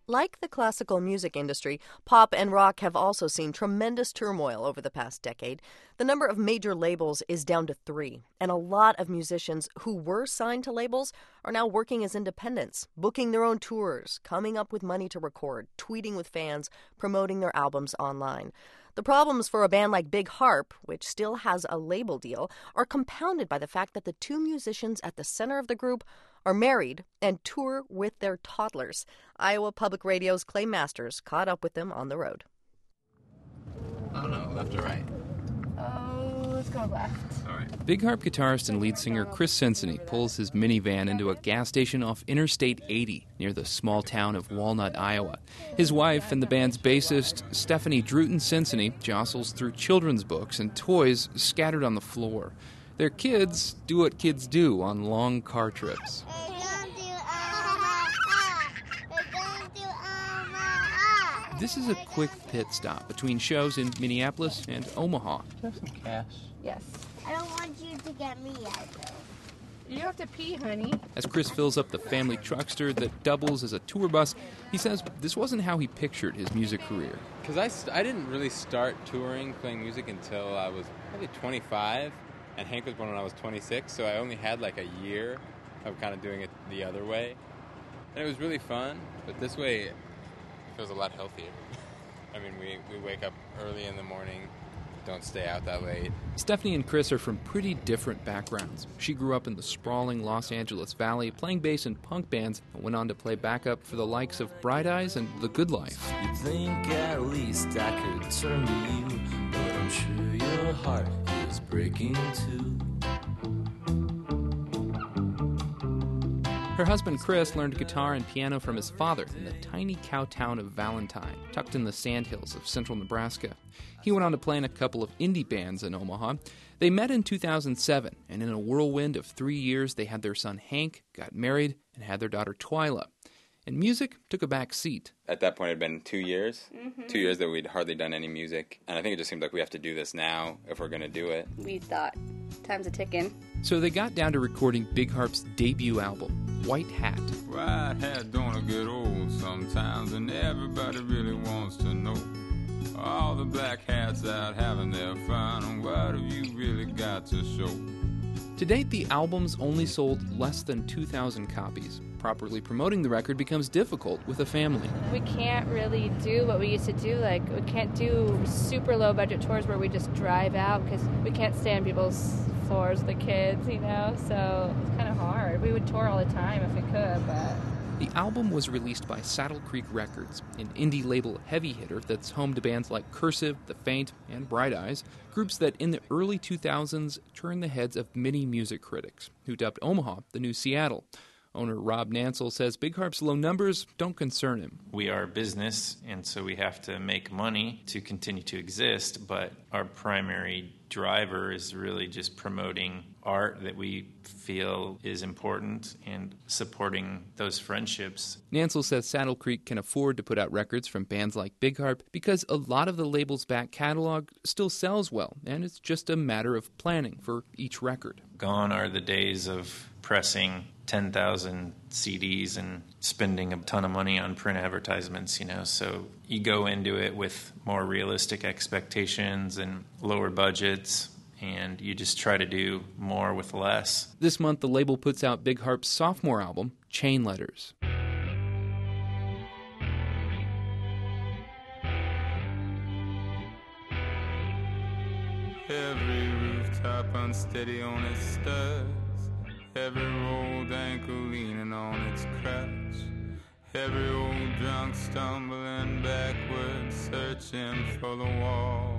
Like the classical music industry, pop and rock have also seen tremendous turmoil over the past decade. The number of major labels is down to 3, and a lot of musicians who were signed to labels are now working as independents, booking their own tours, coming up with money to record, tweeting with fans, promoting their albums online. The problems for a band like Big Harp, which still has a label deal, are compounded by the fact that the two musicians at the center of the group are married and tour with their toddlers. Iowa Public Radio's Clay Masters caught up with them on the road. I don't know, left or right? Oh, let's go left. All right. Big Harp guitarist and lead singer Chris Cincinnati pulls his minivan into a gas station off Interstate 80 near the small town of Walnut, Iowa. His wife and the band's bassist, Stephanie Druten Cincinnati, jostles through children's books and toys scattered on the floor. Their kids do what kids do on long car trips. This is a quick pit stop between shows in Minneapolis and Omaha. Do you have some cash? Yes. I don't want you to get me out though. You have to pee, honey. As Chris fills up the family truckster that doubles as a tour bus, he says this wasn't how he pictured his music career. Because I didn't really start touring, playing music until I was probably 25, and Hank was born when I was 26, so I only had like a year of kind of doing it the other way. And it was really fun, but this way it feels a lot healthier. I mean, we wake up early in the morning, don't stay out that late. Stephanie and Chris are from pretty different backgrounds. She grew up in the sprawling Los Angeles Valley, playing bass in punk bands, and went on to play backup for the likes of Bright Eyes and The Good Life. You'd think at least I could turn to you, but I'm sure your heart is breaking too. Her husband Chris learned guitar and piano from his father in the tiny cow town of Valentine, tucked in the sandhills of central Nebraska. He went on to play in a couple of indie bands in Omaha. They met in 2007, and in a whirlwind of 3 years, they had their son Hank, got married, and had their daughter Twyla. And music took a back seat. At that point, it had been 2 years. 2 years that we'd hardly done any music. And I think it just seemed like we have to do this now if we're going to do it. We thought, time's a ticking. So they got down to recording Big Harp's debut album, White Hat. White hat don't get old sometimes, and everybody really wants to know. All the black hats out having their fun, and what have you really got to show? To date, the album's only sold less than 2,000 copies. Properly promoting the record becomes difficult with a family. We can't really do what we used to do. Like, we can't do super low budget tours where we just drive out because we can't stay on people's floors with the kids, you know? So it's kind of hard. We would tour all the time if we could, but... The album was released by Saddle Creek Records, an indie label heavy hitter that's home to bands like Cursive, The Faint, and Bright Eyes, groups that in the early 2000s turned the heads of many music critics, who dubbed Omaha the new Seattle. Owner Rob Nansel says Big Harp's low numbers don't concern him. We are a business, and so we have to make money to continue to exist, but our primary driver is really just promoting art that we feel is important and supporting those friendships. Nansel says Saddle Creek can afford to put out records from bands like Big Harp because a lot of the label's back catalog still sells well, and it's just a matter of planning for each record. Gone are the days of pressing 10,000 CDs and spending a ton of money on print advertisements, you know, so you go into it with more realistic expectations and lower budgets, and you just try to do more with less. This month, the label puts out Big Harp's sophomore album, Chain Letters. Every rooftop unsteady on its studs, every rolled ankle leaning on its crutch, every old drunk stumbling backwards, searching for the wall,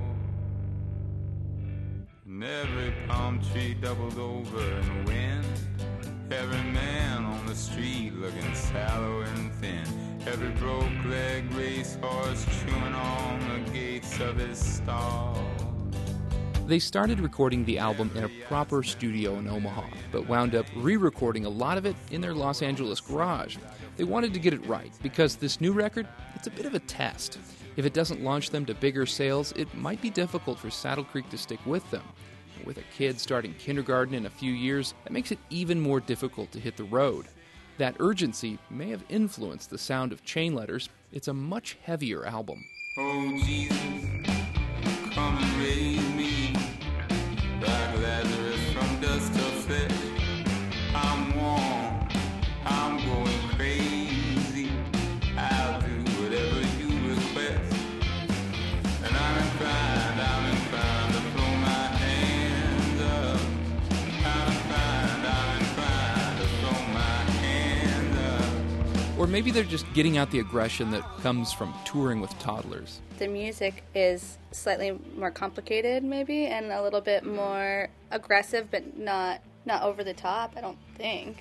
and every palm tree doubled over in the wind, every man on the street looking sallow and thin, every broke-leg racehorse chewing on the gates of his stall. They started recording the album in a proper studio in Omaha, but wound up re-recording a lot of it in their Los Angeles garage. They wanted to get it right, because this new record, it's a bit of a test. If it doesn't launch them to bigger sales, it might be difficult for Saddle Creek to stick with them. With a kid starting kindergarten in a few years, that makes it even more difficult to hit the road. That urgency may have influenced the sound of Chain Letters. It's a much heavier album. Oh, Jesus, come and raise me, like Lazarus from dust to flesh. I'm warm, I'm going crazy, I'll do whatever you request. And I'm inclined to throw my hands up. I'm inclined to throw my hands up. Or maybe they're just getting out the aggression that comes from touring with toddlers. The music is slightly more complicated, maybe, and a little bit more aggressive, but not over the top, I don't think.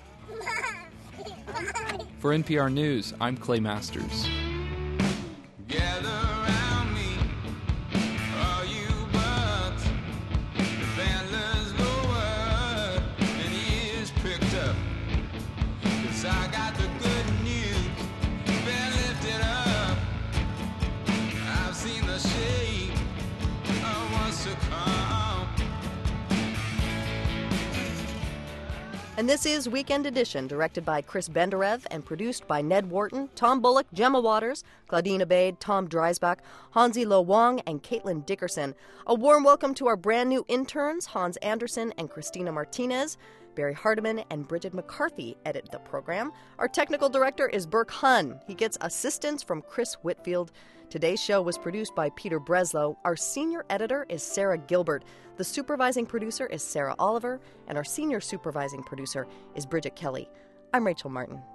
For NPR News, I'm Clay Masters. Gather around me, all you bucks. The bandler's lowered and ears pricked up. 'Cause I got the good news, been lifted up. I've seen the shape of what's to come. And this is Weekend Edition, directed by Chris Benderev and produced by Ned Wharton, Tom Bullock, Gemma Waters, Claudine Abade, Tom Dreisbach, Hansi Lo Wong, and Caitlin Dickerson. A warm welcome to our brand new interns, Hans Anderson and Christina Martinez. Barry Hardiman and Bridget McCarthy edit the program. Our technical director is Burke Hunn. He gets assistance from Chris Whitfield. Today's show was produced by Peter Breslow. Our senior editor is Sarah Gilbert. The supervising producer is Sarah Oliver. And our senior supervising producer is Bridget Kelly. I'm Rachel Martin.